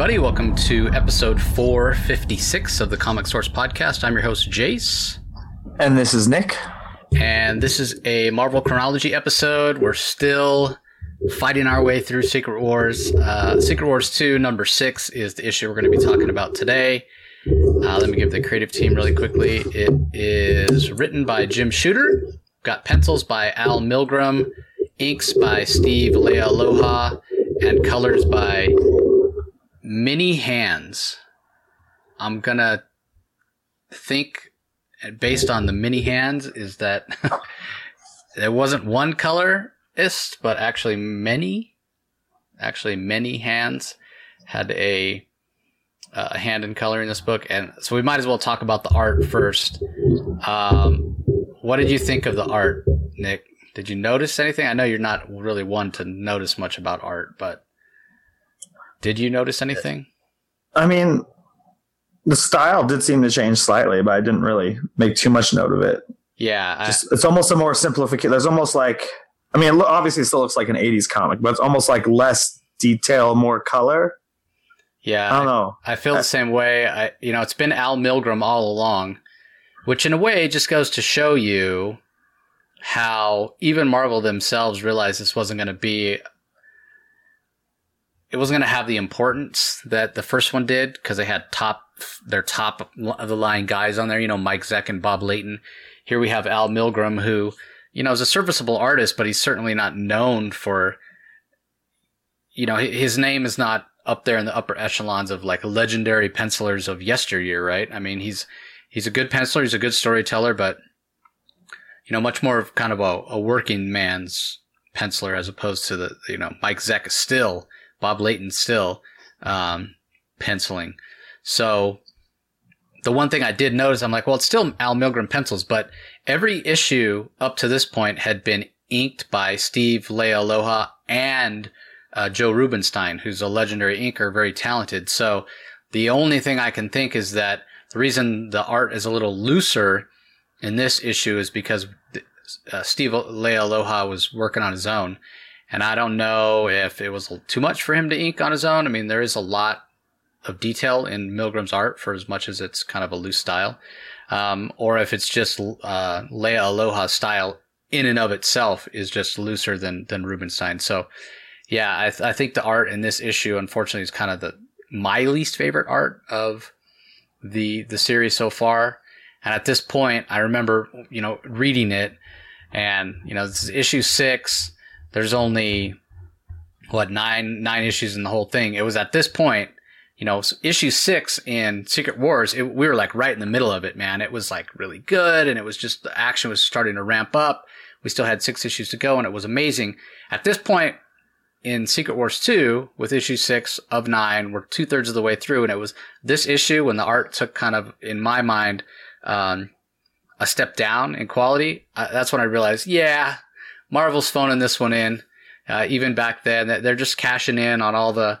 everybody. Welcome to episode 456 of the Comic Source Podcast. I'm your host, Jace. And this is Nick. And this is a Marvel Chronology episode. We're still fighting our way through Secret Wars. Secret Wars 2, number 6 is the issue we're going to be talking about today. Let me give the creative team really quickly. It is written by Jim Shooter. Got pencils by Al Milgrom. Inks by Steve Lealoha. And colors by Mini Hands. I'm going to think, based on the Mini Hands, is that there wasn't one colorist, but actually many hands had a hand in color in this book. And so we might as well talk about the art first. What did you think of the art, Nick? Did you notice anything? I know you're not really one to notice much about art, but did you notice anything? I mean, the style did seem to change slightly, but I didn't really make too much note of it. Yeah. It's almost a more simplification. There's almost like, I mean, obviously it still looks like an 80s comic, but it's almost like less detail, more color. Yeah. I don't know. I feel the same way. It's been Al Milgrom all along, which in a way just goes to show you how even Marvel themselves realized this wasn't going to have the importance that the first one did, because they had their top of the line guys on there, Mike Zeck and Bob Layton. Here we have Al Milgrom, who, is a serviceable artist, but he's certainly not known for, his name is not up there in the upper echelons of like legendary pencilers of yesteryear, right? I mean, he's a good penciler, he's a good storyteller, but much more of kind of a working man's penciler as opposed to the, Mike Zeck is still, Bob Layton still, penciling. So the one thing I did notice, I'm like, well, it's still Al Milgrom pencils, but every issue up to this point had been inked by Steve Lealoha and Joe Rubinstein, who's a legendary inker, very talented. So the only thing I can think is that the reason the art is a little looser in this issue is because Steve Lealoha was working on his own. And I don't know if it was too much for him to ink on his own. I mean, there is a lot of detail in Milgrom's art for as much as it's kind of a loose style. Or if it's just Lealoha's style in and of itself is just looser than Rubinstein. So, yeah, I think the art in this issue, unfortunately, is kind of my least favorite art of the series so far. And at this point, I remember, reading it, and, this is issue 6. There's only, nine issues in the whole thing. It was at this point, issue 6 in Secret Wars, we were like right in the middle of it, man. It was like really good, and it was just, the action was starting to ramp up. We still had 6 issues to go, and it was amazing. At this point in Secret Wars 2, with issue 6 of 9, we're 2/3 of the way through, and it was this issue when the art took kind of, in my mind, a step down in quality. That's when I realized, yeah, Marvel's phoning this one in. Even back then, they're just cashing in on all the,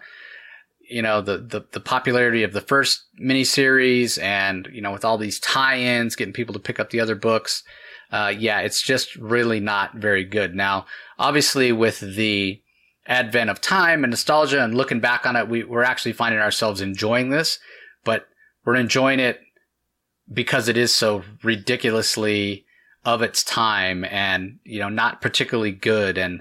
the popularity of the first miniseries, and with all these tie-ins, getting people to pick up the other books. It's just really not very good. Now, obviously, with the advent of time and nostalgia and looking back on it, we're actually finding ourselves enjoying this, but we're enjoying it because it is so ridiculously of its time and, not particularly good. And,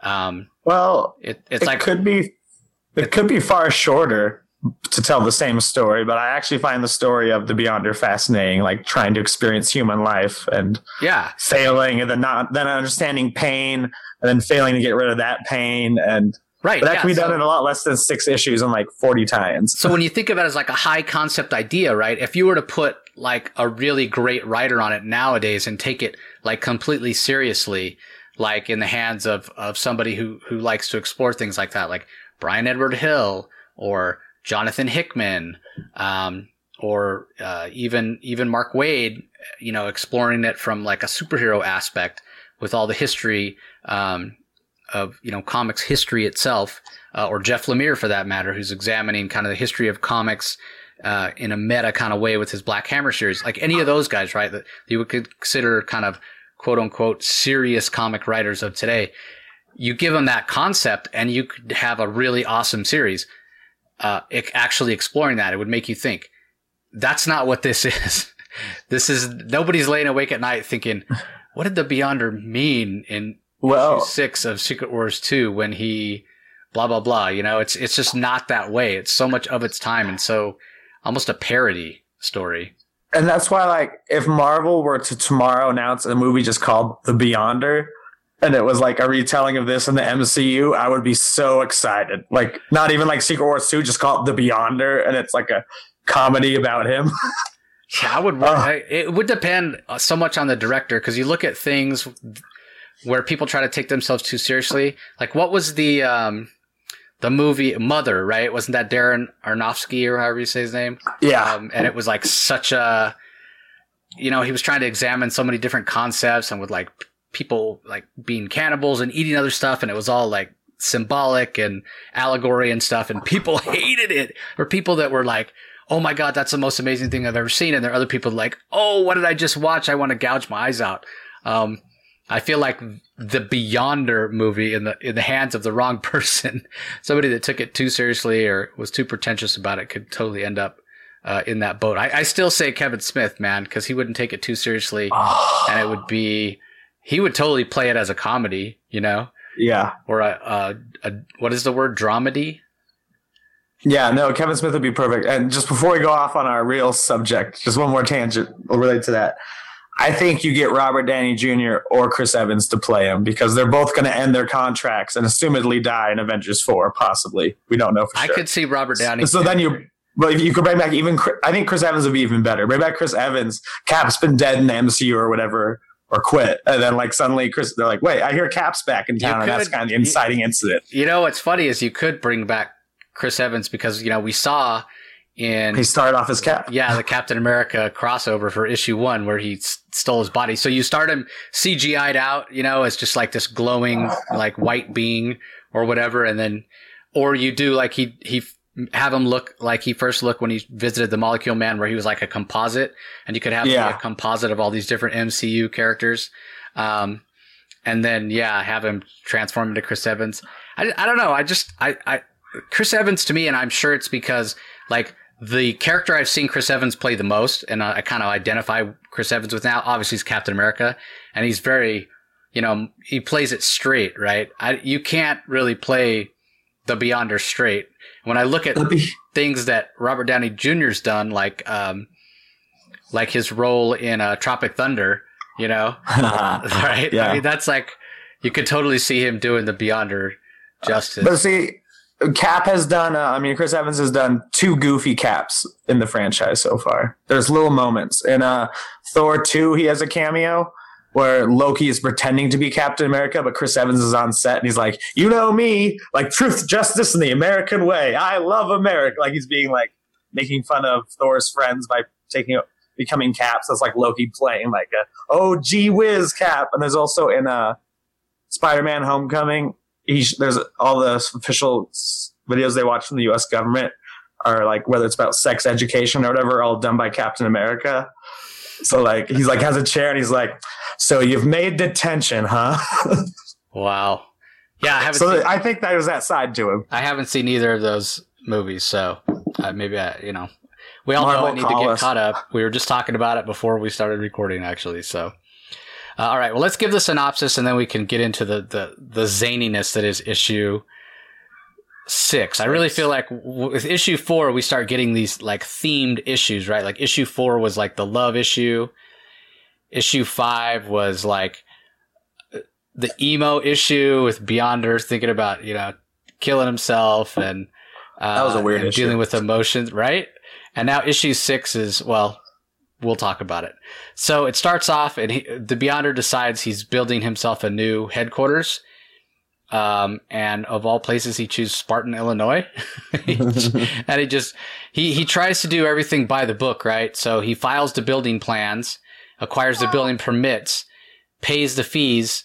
it could be far shorter to tell the same story, but I actually find the story of the Beyonder fascinating, like trying to experience human life and failing, and then understanding pain, and then failing to get rid of that pain. And right, but that can be done in a lot less than 6 issues and like 40 tie-ins. So when you think of it as like a high concept idea, right? If you were to put like a really great writer on it nowadays and take it like completely seriously, like in the hands of somebody who likes to explore things like that, like Brian Edward Hill or Jonathan Hickman, or even Mark Waid, exploring it from like a superhero aspect with all the history of comics history itself, or Jeff Lemire for that matter, who's examining kind of the history of comics in a meta kind of way with his Black Hammer series. Like any of those guys, right, that you would consider kind of quote unquote serious comic writers of today. You give them that concept and you could have a really awesome series. actually exploring that. It would make you think, that's not what this is. This is, nobody's laying awake at night thinking, what did the Beyonder mean in issue 6 of Secret Wars 2 when he blah, blah, blah. It's just not that way. It's so much of its time and so almost a parody story. And that's why, like, if Marvel were to tomorrow announce a movie just called The Beyonder, and it was like a retelling of this in the MCU, I would be so excited. Like, not even like Secret Wars 2, just call it The Beyonder, and it's like a comedy about him. Yeah, it would depend so much on the director, because you look at things where people try to take themselves too seriously. Like, what was the movie Mother, right? Wasn't that Darren Aronofsky or however you say his name? Yeah. And it was like such a, he was trying to examine so many different concepts and with like people like being cannibals and eating other stuff. And it was all like symbolic and allegory and stuff. And people hated it. Or people that were like, oh my God, that's the most amazing thing I've ever seen. And there are other people like, oh, what did I just watch? I want to gouge my eyes out. I feel like the Beyonder movie in the hands of the wrong person, somebody that took it too seriously or was too pretentious about it, could totally end up in that boat. I still say Kevin Smith, man, because he wouldn't take it too seriously, and he would totally play it as a comedy, Yeah. Or a what is the word, dramedy? Yeah, no, Kevin Smith would be perfect. And just before we go off on our real subject, just one more tangent related to that. I think you get Robert Downey Jr. or Chris Evans to play him, because they're both going to end their contracts and assumedly die in Avengers 4, possibly. We don't know for sure. I could see Robert Downey. So then you could bring back I think Chris Evans would be even better. Bring back Chris Evans. Cap's been dead in the MCU or whatever, or quit. And then like suddenly they're like, wait, I hear Cap's back in town. And that's kind of the inciting incident. What's funny is you could bring back Chris Evans, because, we saw he started off as Cap. Yeah, the Captain America crossover for issue 1 where he stole his body. So you start him CGI'd out, as just like this glowing like white being or whatever, and then or you do like he have him look like he first looked when he visited the Molecule Man, where he was like a composite, and you could have a composite of all these different MCU characters, and then have him transform into Chris Evans. I don't know. I Chris Evans to me, and I'm sure it's because like the character I've seen Chris Evans play the most, and I kind of identify Chris Evans with now, obviously is Captain America, and he's very, he plays it straight, right? You can't really play the Beyonder straight. When I look at things that Robert Downey Jr.'s done, like his role in Tropic Thunder, right? Yeah. I mean, that's like, you could totally see him doing the Beyonder justice. But see, Cap has done, Chris Evans has done 2 goofy Caps in the franchise so far. There's little moments. In Thor 2, he has a cameo where Loki is pretending to be Captain America, but Chris Evans is on set and he's like, you know me, like truth, justice, and the American way. I love America. Like he's being like making fun of Thor's friends by becoming Cap. So it's like Loki playing like oh, gee whiz Cap. And there's also in Spider-Man Homecoming, there's all the official videos they watch from the U.S. government are like, whether it's about sex education or whatever, all done by Captain America. So like, he's like, has a chair and he's like, so you've made detention, huh? Wow. Yeah. I think there was that side to him. I haven't seen either of those movies. So maybe we all know I need to get caught up. We were just talking about it before we started recording actually. So. All right, well, let's give the synopsis and then we can get into the zaniness that is issue 6. I really feel like with issue 4, we start getting these like themed issues, right? Like issue 4 was like the love issue. Issue 5 was like the emo issue with Beyonder thinking about, killing himself and that was a weird issue. Dealing with emotions, right? And now issue 6 is, well, we'll talk about it. So it starts off, and the Beyonder decides he's building himself a new headquarters. And of all places, he chooses Spartan, Illinois. And he tries to do everything by the book, right? So he files the building plans, acquires the building permits, pays the fees.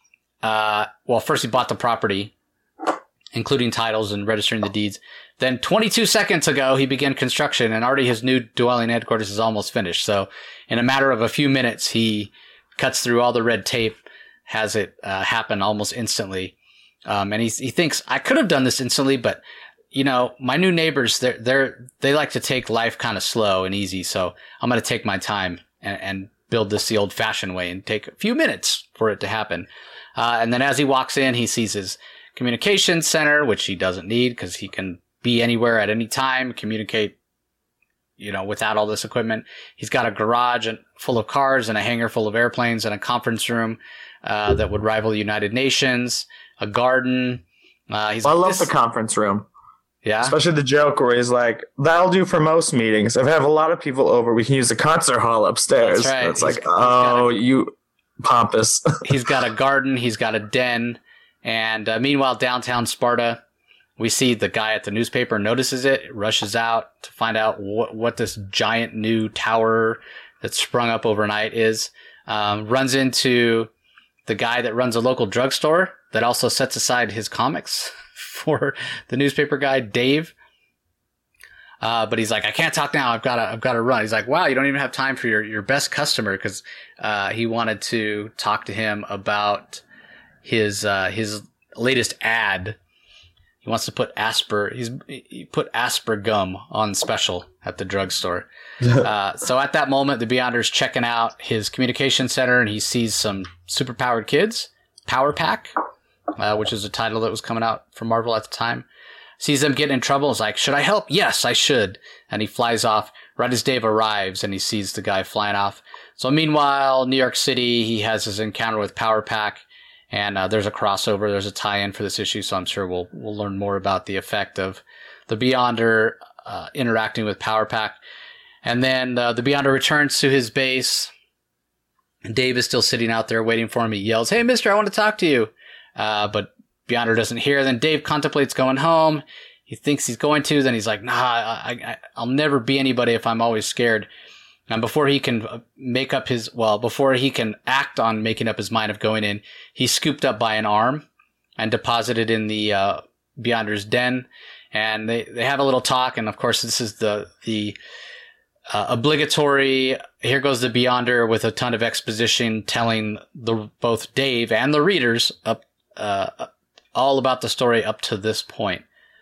First he bought the property, including titles and registering the deeds. Then 22 seconds ago, he began construction, and already his new dwelling headquarters is almost finished. So in a matter of a few minutes, he cuts through all the red tape, has it happen almost instantly. And he thinks, I could have done this instantly, but, my new neighbors, they like to take life kind of slow and easy. So I'm going to take my time and build this the old fashioned way and take a few minutes for it to happen. And then as he walks in, he sees his communication center, which he doesn't need because he can be anywhere at any time, communicate, without all this equipment. He's got a garage full of cars and a hangar full of airplanes and a conference room that would rival the United Nations, a garden. I love the conference room. Yeah. Especially the joke where he's like, that'll do for most meetings. If I have a lot of people over, we can use the concert hall upstairs. That's right. It's you pompous. He's got a garden. He's got a den. And meanwhile, downtown Sparta, we see the guy at the newspaper notices it, rushes out to find out what this giant new tower that sprung up overnight is. Runs into the guy that runs a local drugstore that also sets aside his comics for the newspaper guy, Dave. But he's like, I can't talk now. I've got to run. He's like, wow, you don't even have time for your best customer. Cause, he wanted to talk to him about his latest ad. He wants to put he put Asper gum on special at the drugstore. So at that moment, the Beyonder's checking out his communication center and he sees some superpowered kids, Power Pack, which is a title that was coming out from Marvel at the time. Sees them getting in trouble. Is like, should I help? Yes, I should. And he flies off right as Dave arrives and he sees the guy flying off. So meanwhile, New York City, he has his encounter with Power Pack. And there's a crossover. There's a tie-in for this issue. So I'm sure we'll learn more about the effect of the Beyonder interacting with Power Pack. And then the Beyonder returns to his base. Dave is still sitting out there waiting for him. He yells, hey, mister, I want to talk to you. But Beyonder doesn't hear. Then Dave contemplates going home. He thinks he's going to. Then he's like, nah, I'll never be anybody if I'm always scared. And before he can before he can act on making up his mind of going in, he's scooped up by an arm and deposited in the Beyonder's den. And they have a little talk. And of course, this is the obligatory, here goes the Beyonder with a ton of exposition telling both Dave and the readers all about the story up to this point.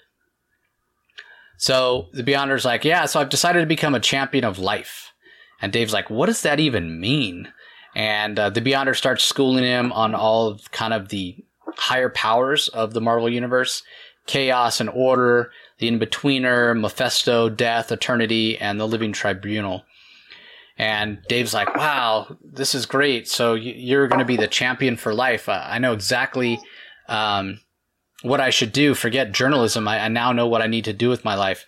So the Beyonder's like, yeah, so I've decided to become a champion of life. And Dave's like, what does that even mean? And the Beyonder starts schooling him on all of kind of the higher powers of the Marvel Universe. Chaos and Order, the In-Betweener, Mephisto, Death, Eternity, and the Living Tribunal. And Dave's like, wow, this is great. So you're going to be the champion for life. I know exactly what I should do. Forget journalism. I now know what I need to do with my life.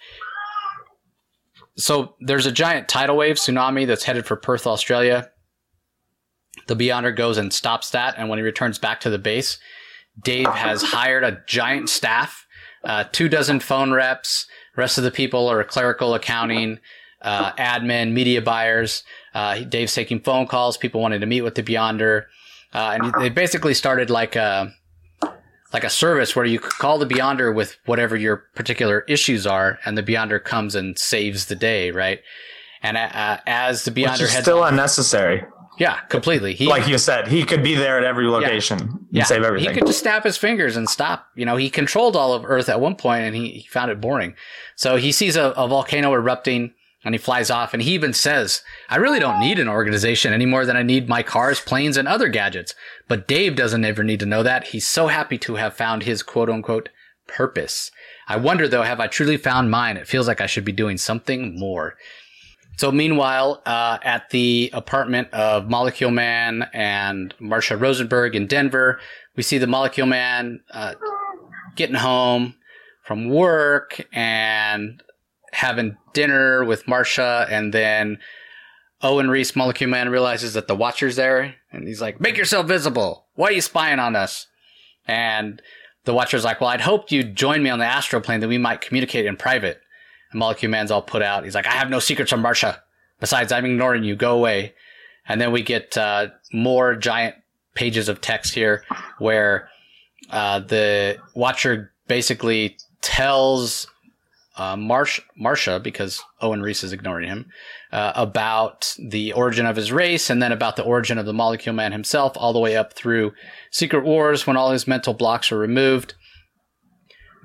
So there's a giant tidal wave tsunami that's headed for Perth, Australia. The Beyonder goes and stops that. And when he returns back to the base, Dave has hired a giant staff, 24 phone reps. The rest of the people are clerical, accounting, admin, media buyers. Dave's taking phone calls, people wanting to meet with the Beyonder. And they basically started like a service where you could call the Beyonder with whatever your particular issues are, and the Beyonder comes and saves the day, right? And as the Beyonder heads still unnecessary. Yeah, completely. Like you said, he could be there at every location and save everything. He could just snap his fingers and stop. He controlled all of Earth at one point, and he found it boring. So he sees a volcano erupting, and he flies off, and he even says, I really don't need an organization any more than I need my cars, planes, and other gadgets. But Dave doesn't ever need to know that. He's so happy to have found his quote-unquote purpose. I wonder, though, have I truly found mine? It feels like I should be doing something more. So meanwhile, at the apartment of Molecule Man and Marsha Rosenberg in Denver, we see the Molecule Man getting home from work and having dinner with Marsha, and then Owen Reese, Molecule Man, realizes that the Watcher's there, and he's like, make yourself visible. Why are you spying on us? And the Watcher's like, well, I'd hoped you'd join me on the astral plane that we might communicate in private. And Molecule Man's all put out. He's like, I have no secrets from Marsha. Besides, I'm ignoring you. Go away. And then we get more giant pages of text here where the Watcher basically tells Marsha, because Owen Reese is ignoring him, about the origin of his race, and then about the origin of the Molecule Man himself, all the way up through Secret Wars when all his mental blocks are removed.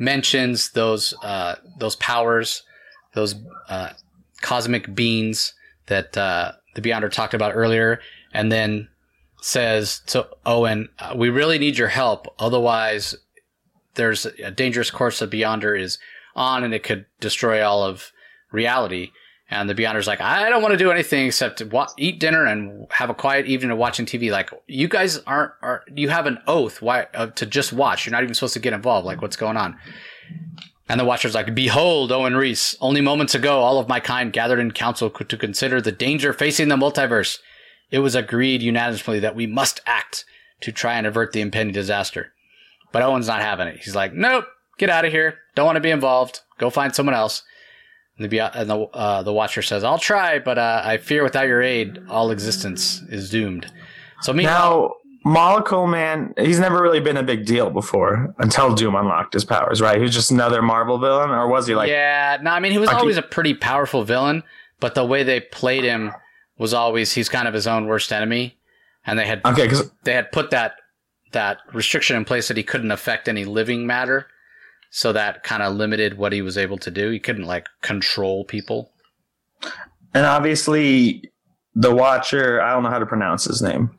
mentions those powers, those cosmic beings that the Beyonder talked about earlier, and then says to Owen, "We really need your help. Otherwise, there's a dangerous course the Beyonder is on, and it could destroy all of reality." And the Beyonder's like, "I don't want to do anything except to eat dinner and have a quiet evening of watching TV. Like, you guys you have an oath to just watch. You're not even supposed to get involved. Like, what's going on?" And the Watcher's like, "Behold, Owen Reese, only moments ago, all of my kind gathered in council to consider the danger facing the multiverse. It was agreed unanimously that we must act to try and avert the impending disaster." But Owen's not having it. He's like, "Nope, get out of here. Don't want to be involved. Go find someone else." And the Watcher says, "I'll try, but I fear without your aid, all existence is doomed." So now, Molecule Man, he's never really been a big deal before until Doom unlocked his powers, right? He was just another Marvel villain, or was he like? Yeah, no, I mean, he was always a pretty powerful villain, but the way they played him was always he's kind of his own worst enemy, and they had put that restriction in place that he couldn't affect any living matter. So that kind of limited what he was able to do. He couldn't like control people. And obviously the Watcher, I don't know how to pronounce his name.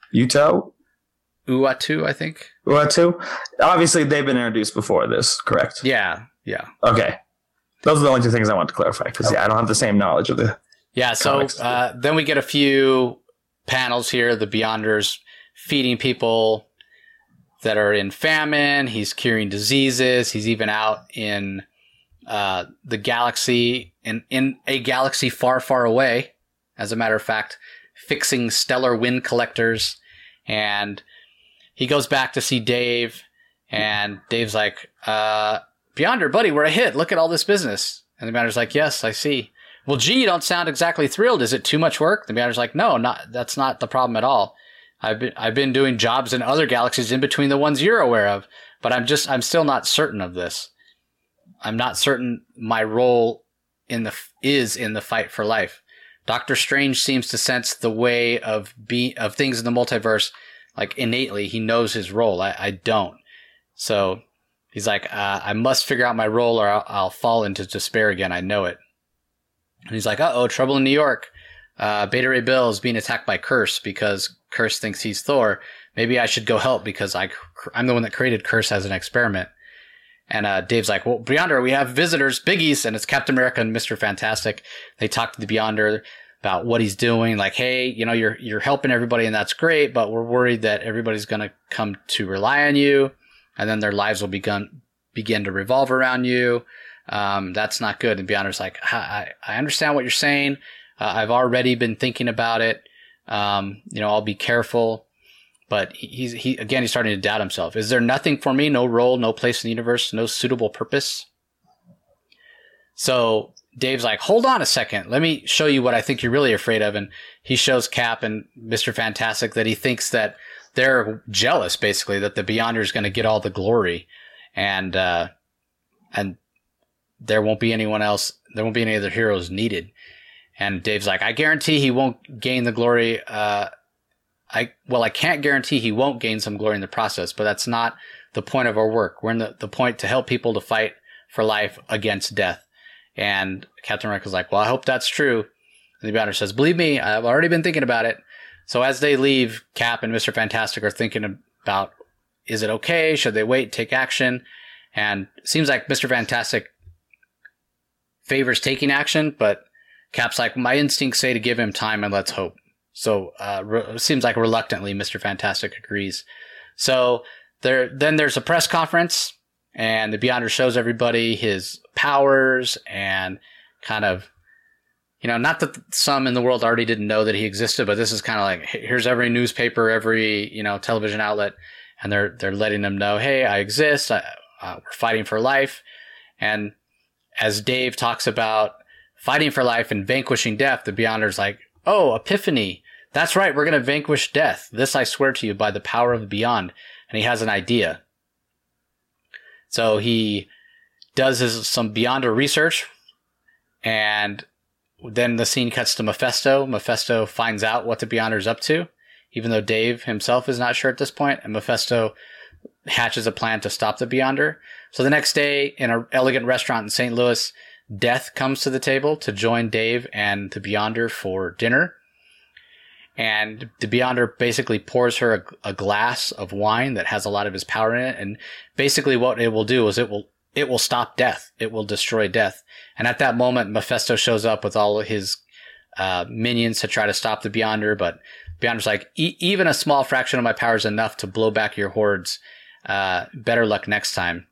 Uatu, I think. Uatu? Obviously they've been introduced before this, correct? Yeah. Okay. Those are the only two things I want to clarify because I don't have the same knowledge of the so then we get a few panels here. The Beyonders feeding people that are in famine. He's curing diseases. He's even out in the galaxy, in a galaxy far, far away, as a matter of fact, fixing stellar wind collectors. And he goes back to see Dave, and Dave's like, "Beyonder, buddy, we're a hit. Look at all this business." And the Beyonder's like, "Yes, I see." "Well, gee, you don't sound exactly thrilled. Is it too much work?" The Beyonder's like, "No, that's not the problem at all. I've been doing jobs in other galaxies in between the ones you're aware of, but I'm still not certain of this. I'm not certain my role is in the fight for life. Doctor Strange seems to sense the way of things in the multiverse, like innately. He knows his role. I don't. So he's like, I must figure out my role or I'll fall into despair again. I know it." And he's like, "Uh-oh, trouble in New York. Beta Ray Bill is being attacked by Curse because Curse thinks he's Thor. Maybe I should go help because I'm the one that created Curse as an experiment." And Dave's like, "Well, Beyonder, we have visitors, biggies," and it's Captain America and Mr. Fantastic. They talk to the Beyonder about what he's doing. Like, "Hey, you're helping everybody and that's great, but we're worried that everybody's going to come to rely on you and then their lives will begin to revolve around you. That's not good." And Beyonder's like, I understand what you're saying. I've already been thinking about it. I'll be careful." But he's starting to doubt himself. "Is there nothing for me? No role, no place in the universe, no suitable purpose?" So Dave's like, "Hold on a second. Let me show you what I think you're really afraid of." And he shows Cap and Mr. Fantastic that he thinks that they're jealous, basically, that the Beyonder is going to get all the glory. And there won't be anyone else. There won't be any other heroes needed. And Dave's like, "I guarantee he won't gain the glory. I can't guarantee he won't gain some glory in the process, but that's not the point of our work. We're in the point to help people to fight for life against death." And Captain America's like, "Well, I hope that's true." And the Beyonder says, "Believe me, I've already been thinking about it." So as they leave, Cap and Mr. Fantastic are thinking about, is it okay? Should they wait, take action? And it seems like Mr. Fantastic favors taking action, but Cap's like, "My instincts say to give him time and let's hope." So it seems like reluctantly Mr. Fantastic agrees. So there's a press conference, and the Beyonder shows everybody his powers and kind of, not that some in the world already didn't know that he existed, but this is kind of like, here's every newspaper, every television outlet, and they're letting them know, "Hey, I exist. We're fighting for life." And as Dave talks about fighting for life and vanquishing death, the Beyonder's like, "Oh, epiphany. That's right. We're going to vanquish death. This I swear to you by the power of the beyond." And he has an idea. So he does some Beyonder research, and then the scene cuts to Mephisto. Mephisto finds out what the Beyonder's up to, even though Dave himself is not sure at this point. And Mephisto hatches a plan to stop the Beyonder. So the next day, in an elegant restaurant in St. Louis, Death comes to the table to join Dave and the Beyonder for dinner. And the Beyonder basically pours her a glass of wine that has a lot of his power in it. And basically what it will do is it will stop Death. It will destroy Death. And at that moment, Mephisto shows up with all of his minions to try to stop the Beyonder. But Beyonder's like, even a small fraction of my power is enough to blow back your hordes. Better luck next time.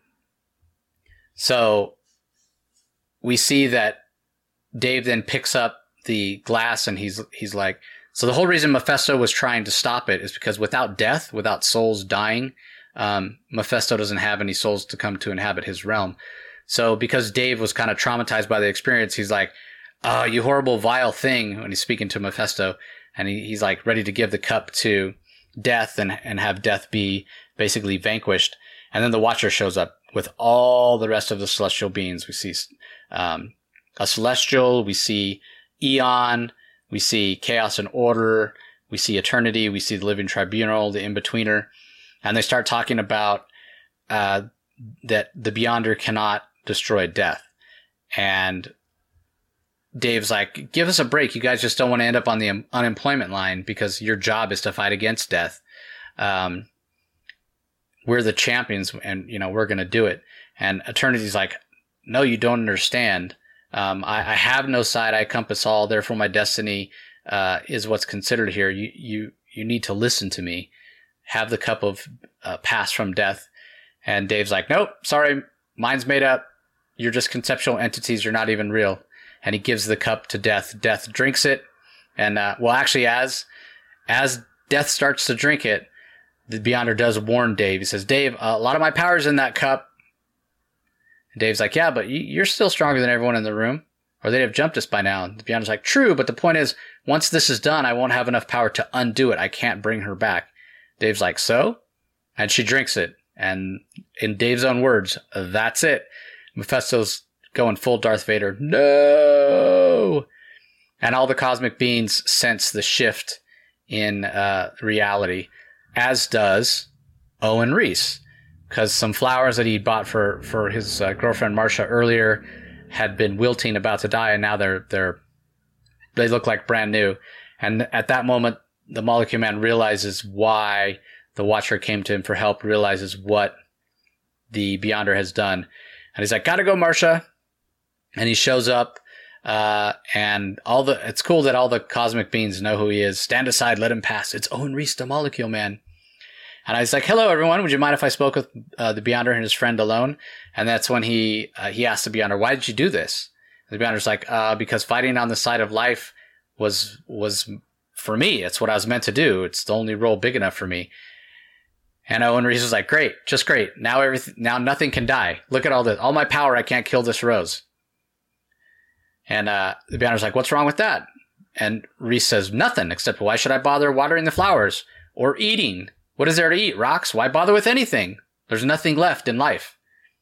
So we see that Dave then picks up the glass and he's like, so the whole reason Mephisto was trying to stop it is because without death, without souls dying, Mephisto doesn't have any souls to come to inhabit his realm. So because Dave was kind of traumatized by the experience, he's like, oh, you horrible, vile thing, when he's speaking to Mephisto. And he's like ready to give the cup to Death and have Death be basically vanquished. And then the Watcher shows up with all the rest of the celestial beings. We see a celestial, we see Eon, we see chaos and order, we see eternity, we see the living tribunal, the in-betweener. And they start talking about that the Beyonder cannot destroy Death. And Dave's like, give us a break. You guys just don't want to end up on the unemployment line because your job is to fight against Death. We're the champions and, we're going to do it. And Eternity's like, no, you don't understand. I have no side. I compass all. Therefore, my destiny is what's considered here. You need to listen to me. Have the cup of pass from Death. And Dave's like, nope, sorry, mine's made up. You're just conceptual entities. You're not even real. And he gives the cup to Death. Death drinks it. And, actually, as Death starts to drink it, the Beyonder does warn Dave. He says, Dave, a lot of my power's in that cup. And Dave's like, yeah, but you're still stronger than everyone in the room, or they'd have jumped us by now. And the Beyonder's like, true, but the point is, once this is done, I won't have enough power to undo it. I can't bring her back. Dave's like, so? And she drinks it. And in Dave's own words, that's it. Mephisto's going full Darth Vader. No! And all the cosmic beings sense the shift in reality, as does Owen Reese, because some flowers that he bought for his girlfriend Marcia earlier had been wilting, about to die, and now they look like brand new. And at that moment, the Molecule Man realizes why the Watcher came to him for help, realizes what the Beyonder has done, and he's like, "Gotta go, Marcia." And he shows up, and it's cool that all the cosmic beings know who he is. Stand aside, let him pass. It's Owen Reese, the Molecule Man. And I was like, hello, everyone. Would you mind if I spoke with the Beyonder and his friend alone? And that's when he asked the Beyonder, why did you do this? And the Beyonder's like, because fighting on the side of life was for me. It's what I was meant to do. It's the only role big enough for me. And Owen Reese was like, great, just great. Now nothing can die. Look at all this. All my power, I can't kill this rose. And the Beyonder's like, what's wrong with that? And Reese says, nothing, except why should I bother watering the flowers or eating? What is there to eat? Rocks? Why bother with anything? There's nothing left in life.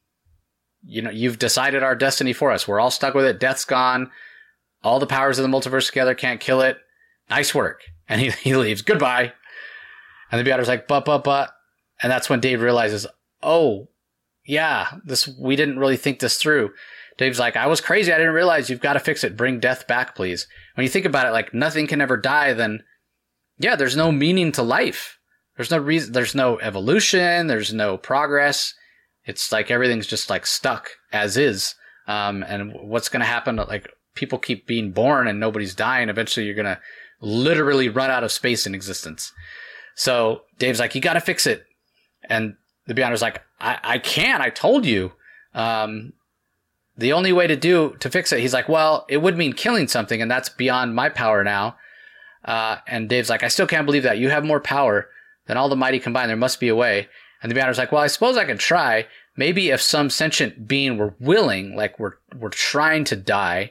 You've decided our destiny for us. We're all stuck with it. Death's gone. All the powers of the multiverse together can't kill it. Nice work. And he leaves. Goodbye. And the Beyonder's like, but. And that's when Dave realizes, oh, yeah, we didn't really think this through. Dave's like, I was crazy. I didn't realize. You've got to fix it. Bring Death back, please. When you think about it, like nothing can ever die, then yeah, there's no meaning to life. There's no reason. There's no evolution. There's no progress. It's like everything's just like stuck as is. And what's going to happen? Like people keep being born and nobody's dying. Eventually you're going to literally run out of space in existence. So Dave's like, you got to fix it. And the Beyonder's like, I can't. I told you. The only way to fix it, he's like, well, it would mean killing something, and that's beyond my power now. And Dave's like, I still can't believe that. You have more power than all the mighty combined. There must be a way. And the Beyonder's like, well, I suppose I could try. Maybe if some sentient being were willing, like we're trying to die,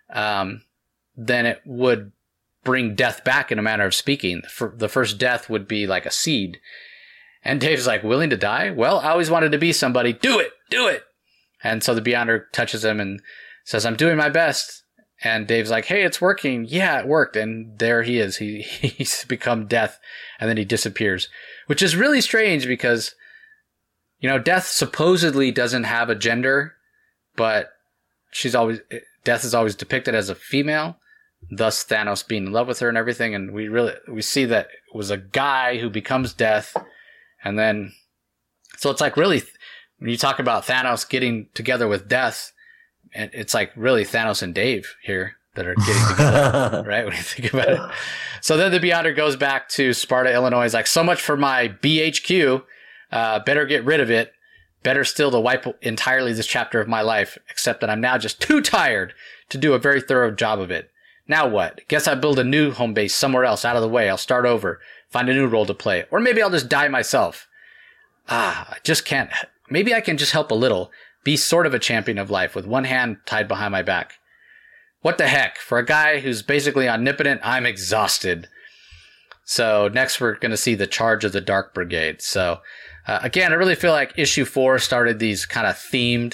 then it would bring Death back in a manner of speaking. The first death would be like a seed. And Dave's like, willing to die? Well, I always wanted to be somebody. Do it. And so the Beyonder touches him and says, I'm doing my best. And Dave's like, hey, it's working. Yeah, it worked. And there he is. He's become Death. And then he disappears, which is really strange because Death supposedly doesn't have a gender, but Death is always depicted as a female, thus Thanos being in love with her and everything. And we see that it was a guy who becomes Death. And then, so it's like really, when you talk about Thanos getting together with Death, and it's like really Thanos and Dave here that are getting together, right? When you think about it. So then the Beyonder goes back to Sparta, Illinois. He's like, so much for my BHQ. Better get rid of it. Better still to wipe entirely this chapter of my life, except that I'm now just too tired to do a very thorough job of it. Now what? Guess I build a new home base somewhere else out of the way. I'll start over, find a new role to play. Or maybe I'll just die myself. I just can't. Maybe I can just help a little, be sort of a champion of life with one hand tied behind my back. What the heck? For a guy who's basically omnipotent, I'm exhausted. So next we're going to see the Charge of the Dark Brigade. So again, I really feel like issue 4 started these kind of themed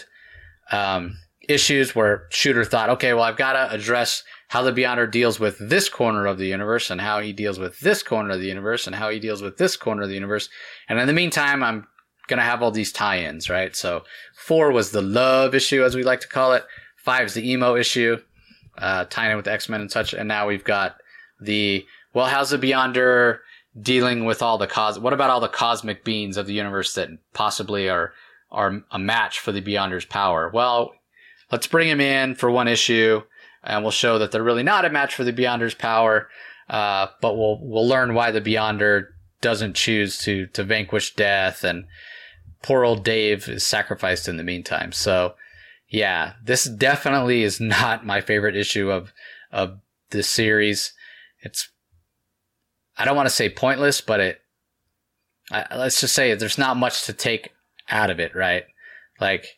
issues where Shooter thought, okay, well, I've got to address how the Beyonder deals with this corner of the universe and how he deals with this corner of the universe and how he deals with this corner of the universe. And in the meantime, I'm going to have all these tie-ins, right? So 4 was the love issue, as we like to call it. 5 is the emo issue, tying in with the X-Men and such. And now we've got well, how's the Beyonder dealing with all what about all the cosmic beings of the universe that possibly are a match for the Beyonder's power? Well, let's bring him in for one issue and we'll show that they're really not a match for the Beyonder's power. But we'll learn why the Beyonder doesn't choose to vanquish death, and poor old Dave is sacrificed in the meantime. So yeah, this definitely is not my favorite issue of this series. It's, I don't want to say pointless, but let's just say there's not much to take out of it, right? Like,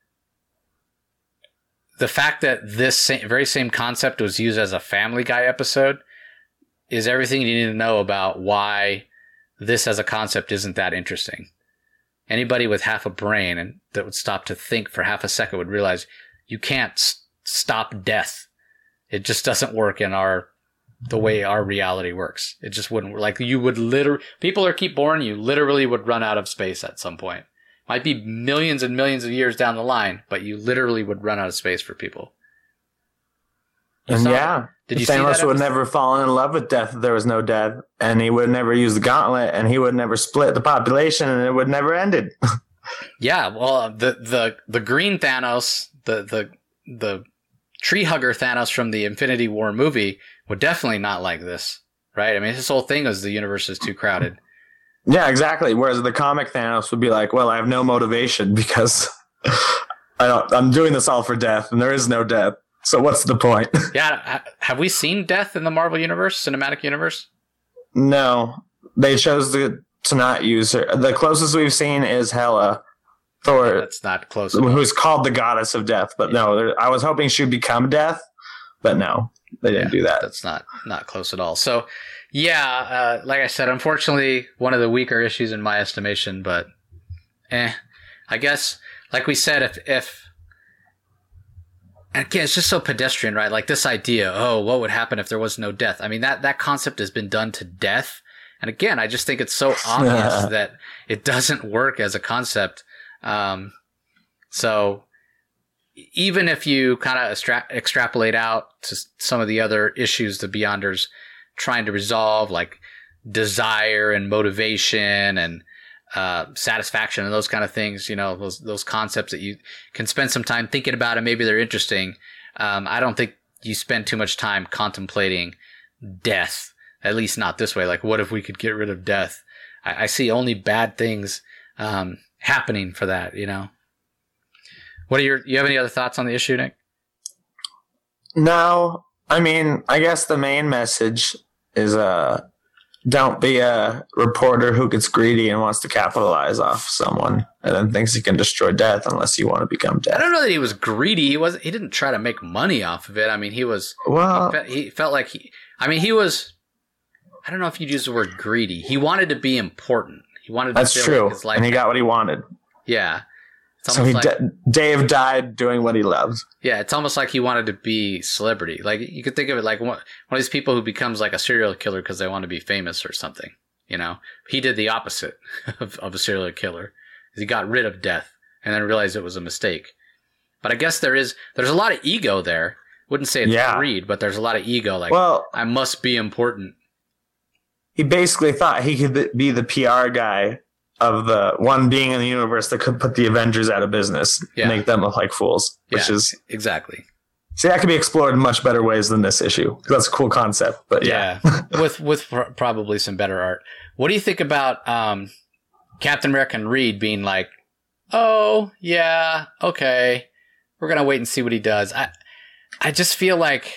the fact that this very same concept was used as a Family Guy episode is everything you need to know about why this as a concept isn't that interesting. Anybody with half a brain and that would stop to think for half a second would realize you can't stop death. It just doesn't work in the way our reality works. It just wouldn't work. Like, you would people are keep born, you literally would run out of space at some point. Might be millions and millions of years down the line, but you literally would run out of space for people. And yeah, did you see that Thanos would never fall in love with death if there was no death, and he would never use the gauntlet, and he would never split the population, and it would never ended. Yeah, well, the green Thanos, the tree hugger Thanos from the Infinity War movie would definitely not like this, right? I mean, his whole thing is the universe is too crowded. Yeah, exactly. Whereas the comic Thanos would be like, well, I have no motivation because I'm doing this all for death, and there is no death. So what's the point? Yeah, have we seen death in the Marvel Universe, Cinematic Universe? No, they chose to not use her. The closest we've seen is Hela, Thor. That's not close. Who's called the goddess of death, but no, I was hoping she'd become death, but no, they didn't do that. That's not close at all. So, yeah, like I said, unfortunately, one of the weaker issues in my estimation, but I guess, like we said, if and again, it's just so pedestrian, right? Like this idea, what would happen if there was no death? I mean, that concept has been done to death. And again, I just think it's so obvious that it doesn't work as a concept. So even if you kind of extrapolate out to some of the other issues the Beyonders trying to resolve, like desire and motivation and satisfaction and those kind of things, those concepts that you can spend some time thinking about and maybe they're interesting. I don't think you spend too much time contemplating death, at least not this way. Like, what if we could get rid of death? I see only bad things happening for that, What are you have any other thoughts on the issue, Nick? No, I mean, I guess the main message is don't be a reporter who gets greedy and wants to capitalize off someone and then thinks he can destroy death unless you want to become death. I don't know that he was greedy. He didn't try to make money off of it. I mean, he felt like he was, I don't know if you'd use the word greedy. He wanted to be important. He wanted to That's true. Like his life. And he got what he wanted. Yeah. So Dave died doing what he loved. Yeah, it's almost like he wanted to be celebrity. Like, you could think of it like one of these people who becomes like a serial killer because they want to be famous or something. He did the opposite of a serial killer He got rid of death and then realized it was a mistake. But I guess there's a lot of ego there. Wouldn't say it's greed, but there's a lot of ego. Like, well, I must be important. He basically thought he could be the PR guy of the one being in the universe that could put the Avengers out of business, make them look like fools. Which is exactly. See, that could be explored in much better ways than this issue. That's a cool concept, but with probably some better art. What do you think about Captain America and Reed being like, "Oh yeah, okay, we're gonna wait and see what he does." I just feel like,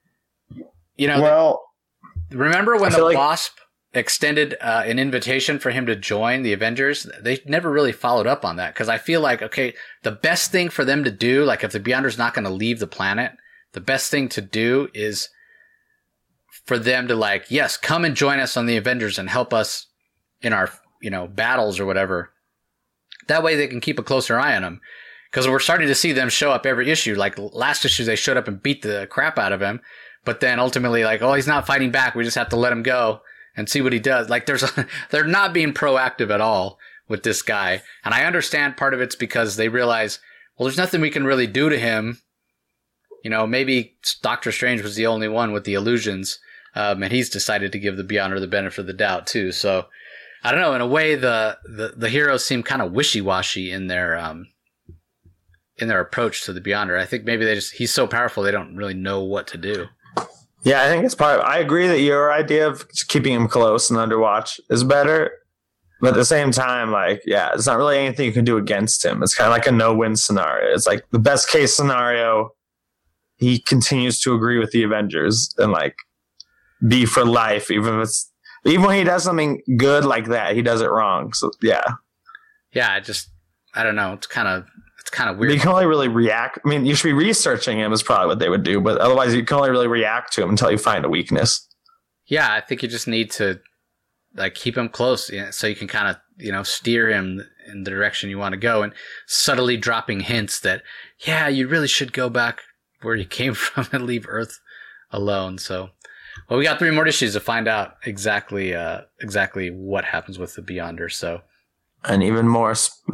remember when the Wasp extended an invitation for him to join the Avengers? They never really followed up on that, because I feel like, okay, the best thing for them to do, like if the Beyonder's not going to leave the planet, the best thing to do is for them to like, yes, come and join us on the Avengers and help us in our, battles or whatever. That way they can keep a closer eye on him. Because we're starting to see them show up every issue. Like last issue, they showed up and beat the crap out of him. But then ultimately, like, oh, he's not fighting back. We just have to let him go and see what he does. Like they're not being proactive at all with this guy. And I understand part of it's because they realize, well, there's nothing we can really do to him. Maybe Doctor Strange was the only one with the illusions. And he's decided to give the Beyonder the benefit of the doubt too. So I don't know. In a way, the heroes seem kind of wishy-washy in their approach to the Beyonder. I think maybe he's so powerful they don't really know what to do. Yeah, I think it's I agree that your idea of keeping him close and under watch is better. But at the same time, it's not really anything you can do against him. It's kind of like a no-win scenario. It's like the best case scenario, he continues to agree with the Avengers and be for life, even when he does something good like that, he does it wrong. So yeah. Yeah, I don't know. It's kind of weird. You can only really react. I mean, you should be researching him is probably what they would do, but otherwise you can only really react to him until you find a weakness. Yeah, I think you just need to keep him close, so you can kind of, steer him in the direction you want to go, and subtly dropping hints that, yeah, you really should go back where you came from and leave Earth alone. So, well, we got 3 more issues to find out exactly what happens with the Beyonder. So, and even more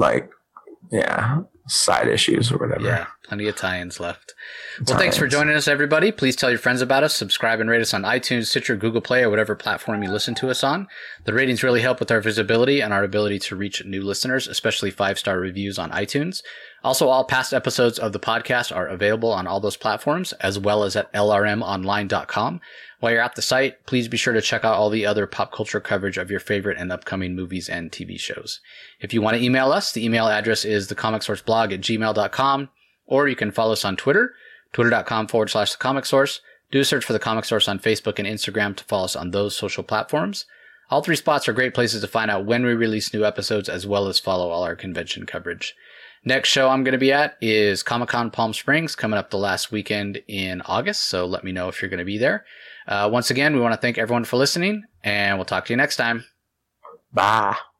side issues or whatever. Yeah, plenty of tie-ins left. Well, thanks for joining us, everybody. Please tell your friends about us. Subscribe and rate us on iTunes, Stitcher, Google Play, or whatever platform you listen to us on. The ratings really help with our visibility and our ability to reach new listeners, especially 5-star reviews on iTunes. Also, all past episodes of the podcast are available on all those platforms, as well as at lrmonline.com. While you're at the site, please be sure to check out all the other pop culture coverage of your favorite and upcoming movies and TV shows. If you want to email us, the email address is thecomicsourceblog@gmail.com, or you can follow us on Twitter, twitter.com/thecomicsource. Do a search for The Comic Source on Facebook and Instagram to follow us on those social platforms. All 3 spots are great places to find out when we release new episodes, as well as follow all our convention coverage. Next show I'm going to be at is Comic-Con Palm Springs, coming up the last weekend in August, so let me know if you're going to be there. Once again, we want to thank everyone for listening, and we'll talk to you next time. Bye.